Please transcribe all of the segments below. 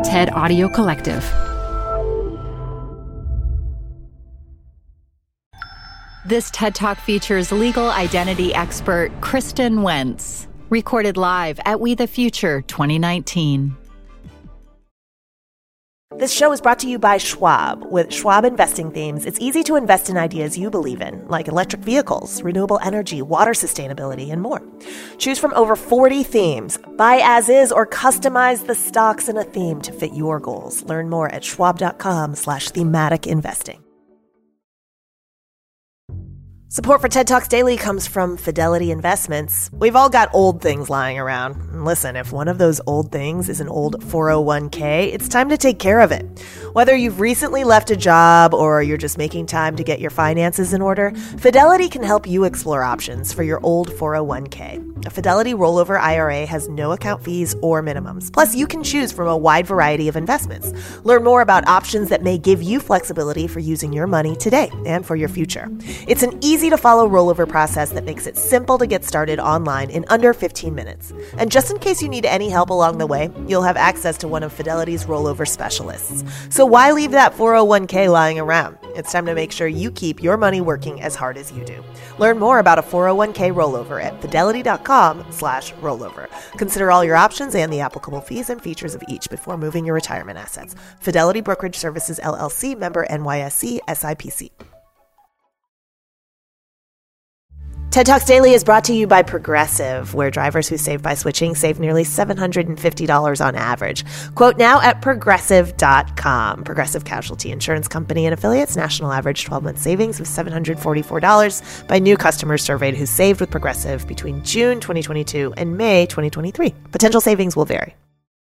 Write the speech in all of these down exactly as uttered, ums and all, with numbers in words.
TED Audio Collective. This TED Talk features legal identity expert Kristen Wentz, recorded live at We the Future twenty nineteen. This show is brought to you by Schwab. With Schwab investing themes, it's easy to invest in ideas you believe in, like electric vehicles, renewable energy, water sustainability, and more. Choose from over forty themes. Buy as is or customize the stocks in a theme to fit your goals. Learn more at schwab.com slash thematic investing. Support for TED Talks Daily comes from Fidelity Investments. We've all got old things lying around. And listen, if one of those old things is an old four oh one k, it's time to take care of it. Whether you've recently left a job or you're just making time to get your finances in order, Fidelity can help you explore options for your old four oh one k. A Fidelity rollover I R A has no account fees or minimums. Plus, you can choose from a wide variety of investments. Learn more about options that may give you flexibility for using your money today and for your future. It's an easy to follow rollover process that makes it simple to get started online in under fifteen minutes. And just in case you need any help along the way, you'll have access to one of Fidelity's rollover specialists. So why leave that four oh one k lying around? It's time to make sure you keep your money working as hard as you do. Learn more about a four oh one k rollover at fidelity.com slash rollover. Consider all your options and the applicable fees and features of each before moving your retirement assets. Fidelity Brokerage Services, L L C, member N Y S E, S I P C. TED Talks Daily is brought to you by Progressive, where drivers who save by switching save nearly seven hundred fifty dollars on average. Quote now at progressive dot com. Progressive Casualty Insurance Company and affiliates. National average twelve-month savings of seven hundred forty-four dollars by new customers surveyed who saved with Progressive between June twenty twenty-two and May twenty twenty-three. Potential savings will vary.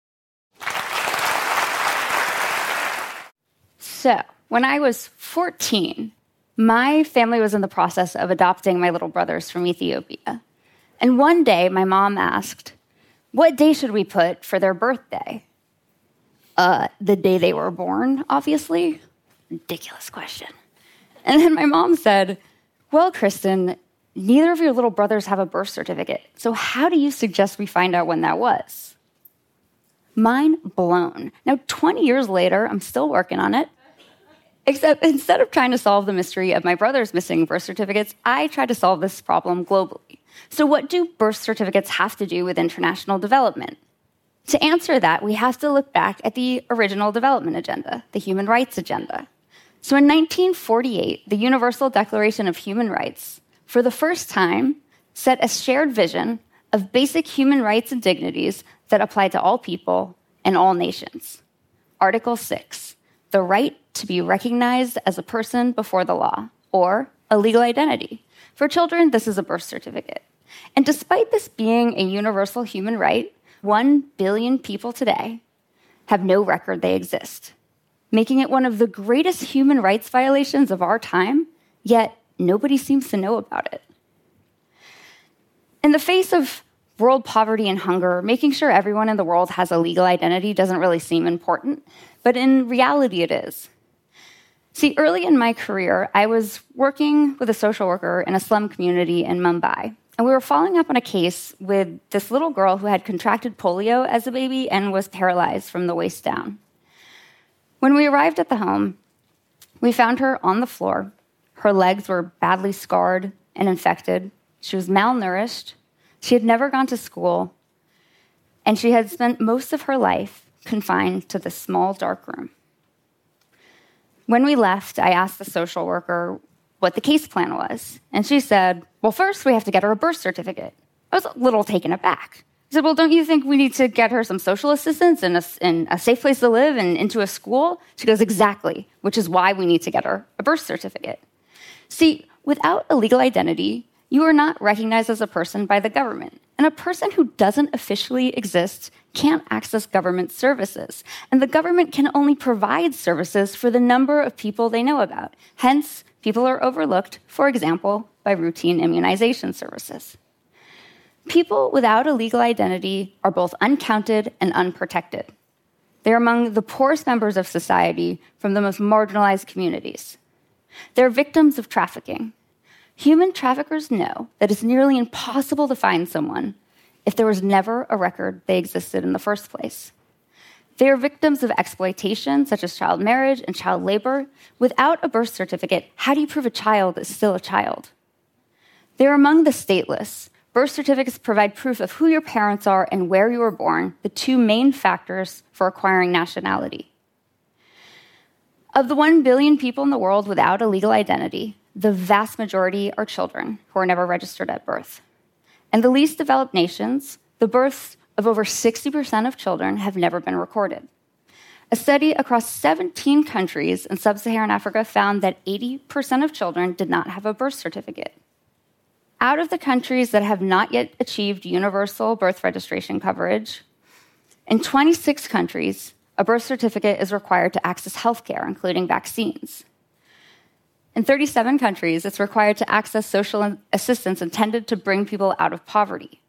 So, when I was fourteen, my family was in the process of adopting my little brothers from Ethiopia. And one day, my mom asked, what day should we put for their birthday? Uh, the day they were born, obviously. Ridiculous question. And then my mom said, well, Kristen, neither of your little brothers have a birth certificate. So how do you suggest we find out when that was? Mind blown. Now, twenty years later, I'm still working on it. Except instead of trying to solve the mystery of my brother's missing birth certificates, I tried to solve this problem globally. So what do birth certificates have to do with international development? To answer that, we have to look back at the original development agenda, the Human Rights Agenda. So in nineteen forty-eight, the Universal Declaration of Human Rights, for the first time, set a shared vision of basic human rights and dignities that apply to all people and all nations. Article six, the right to be recognized as a person before the law, or a legal identity. For children, this is a birth certificate. And despite this being a universal human right, one billion people today have no record they exist, making it one of the greatest human rights violations of our time, yet nobody seems to know about it. In the face of world poverty and hunger, making sure everyone in the world has a legal identity doesn't really seem important, but in reality it is. See, early in my career, I was working with a social worker in a slum community in Mumbai, and we were following up on a case with this little girl who had contracted polio as a baby and was paralyzed from the waist down. When we arrived at the home, we found her on the floor. Her legs were badly scarred and infected. She was malnourished. She had never gone to school, and she had spent most of her life confined to this small, dark room. When we left, I asked the social worker what the case plan was, and she said, well, first we have to get her a birth certificate. I was a little taken aback. I said, well, don't you think we need to get her some social assistance and a, and a safe place to live and into a school? She goes, exactly, which is why we need to get her a birth certificate. See, without a legal identity, you are not recognized as a person by the government. And a person who doesn't officially exist can't access government services. And the government can only provide services for the number of people they know about. Hence, people are overlooked, for example, by routine immunization services. People without a legal identity are both uncounted and unprotected. They're among the poorest members of society from the most marginalized communities. They're victims of trafficking. Human traffickers know that it's nearly impossible to find someone if there was never a record they existed in the first place. They are victims of exploitation, such as child marriage and child labor. Without a birth certificate, how do you prove a child is still a child? They're among the stateless. Birth certificates provide proof of who your parents are and where you were born, the two main factors for acquiring nationality. Of the one billion people in the world without a legal identity, the vast majority are children who are never registered at birth. In the least developed nations, the births of over sixty percent of children have never been recorded. A study across seventeen countries in sub-Saharan Africa found that eighty percent of children did not have a birth certificate. Out of the countries that have not yet achieved universal birth registration coverage, in twenty-six countries, a birth certificate is required to access healthcare, including vaccines. In thirty-seven countries, it's required to access social assistance intended to bring people out of poverty.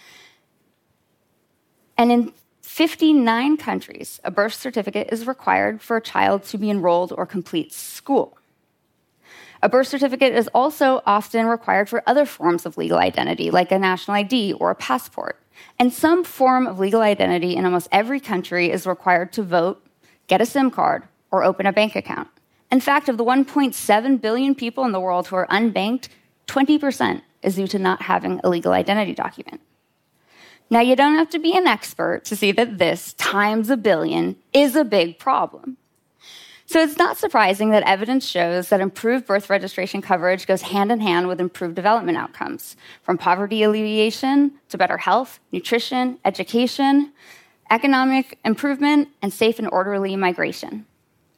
And in fifty-nine countries, a birth certificate is required for a child to be enrolled or complete school. A birth certificate is also often required for other forms of legal identity, like a national I D or a passport. And some form of legal identity in almost every country is required to vote, get a SIM card, or open a bank account. In fact, of the one point seven billion people in the world who are unbanked, twenty percent is due to not having a legal identity document. Now, you don't have to be an expert to see that this, times a billion, is a big problem. So it's not surprising that evidence shows that improved birth registration coverage goes hand in hand with improved development outcomes, from poverty alleviation to better health, nutrition, education, economic improvement, and safe and orderly migration.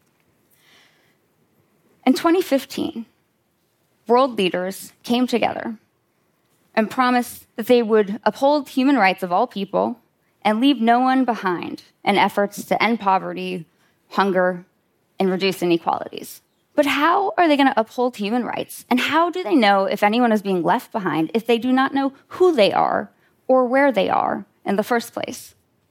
In twenty fifteen, world leaders came together and promised that they would uphold human rights of all people and leave no one behind in efforts to end poverty, hunger, and reduce inequalities. But how are they going to uphold human rights? And how do they know if anyone is being left behind if they do not know who they are or where they are in the first place?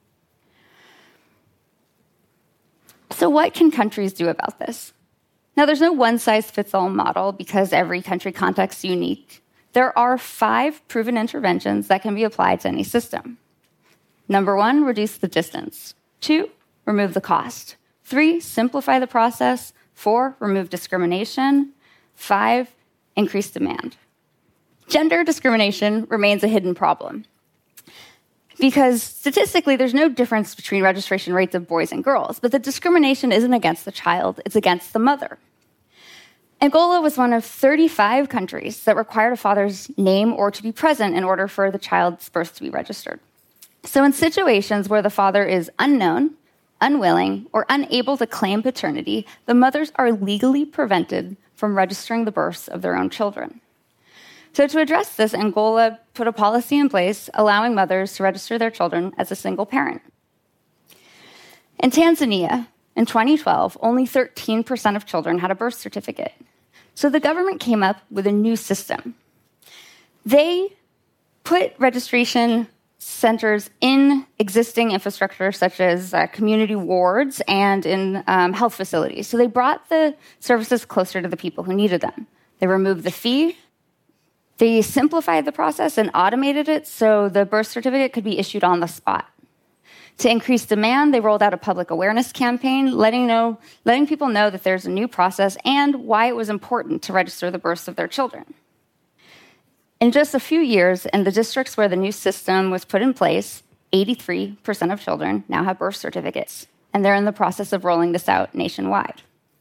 So what can countries do about this? Now, there's no one-size-fits-all model because every country context is unique. There are five proven interventions that can be applied to any system. Number one, reduce the distance. Two, remove the cost. Three, simplify the process. Four, remove discrimination. Five, increase demand. Gender discrimination remains a hidden problem because statistically, there's no difference between registration rates of boys and girls, but the discrimination isn't against the child, it's against the mother. Angola was one of thirty-five countries that required a father's name or to be present in order for the child's birth to be registered. So in situations where the father is unknown, unwilling, or unable to claim paternity, the mothers are legally prevented from registering the births of their own children. So to address this, Angola put a policy in place allowing mothers to register their children as a single parent. In Tanzania, in twenty twelve, only thirteen percent of children had a birth certificate. So the government came up with a new system. They put registration centers in existing infrastructure, such as uh, community wards and in um, health facilities. So they brought the services closer to the people who needed them. They removed the fee. They simplified the process and automated it so the birth certificate could be issued on the spot. To increase demand, they rolled out a public awareness campaign, letting, know, letting people know that there's a new process and why it was important to register the births of their children. In just a few years, in the districts where the new system was put in place, eighty-three percent of children now have birth certificates, and they're in the process of rolling this out nationwide.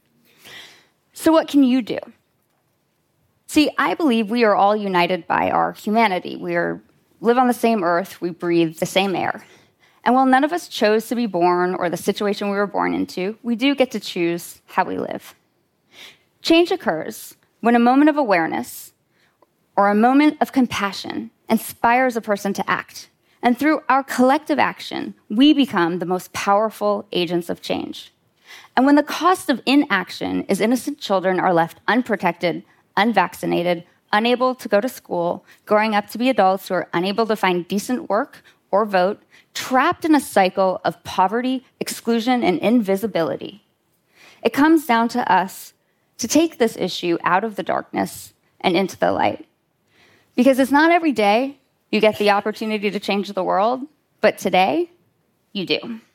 So what can you do? See, I believe we are all united by our humanity. We are, live on the same earth, we breathe the same air. And while none of us chose to be born or the situation we were born into, we do get to choose how we live. Change occurs when a moment of awareness or a moment of compassion inspires a person to act. And through our collective action, we become the most powerful agents of change. And when the cost of inaction is innocent children are left unprotected, unvaccinated, unable to go to school, growing up to be adults who are unable to find decent work or vote, trapped in a cycle of poverty, exclusion, and invisibility. It comes down to us to take this issue out of the darkness and into the light. Because it's not every day you get the opportunity to change the world, but today, you do.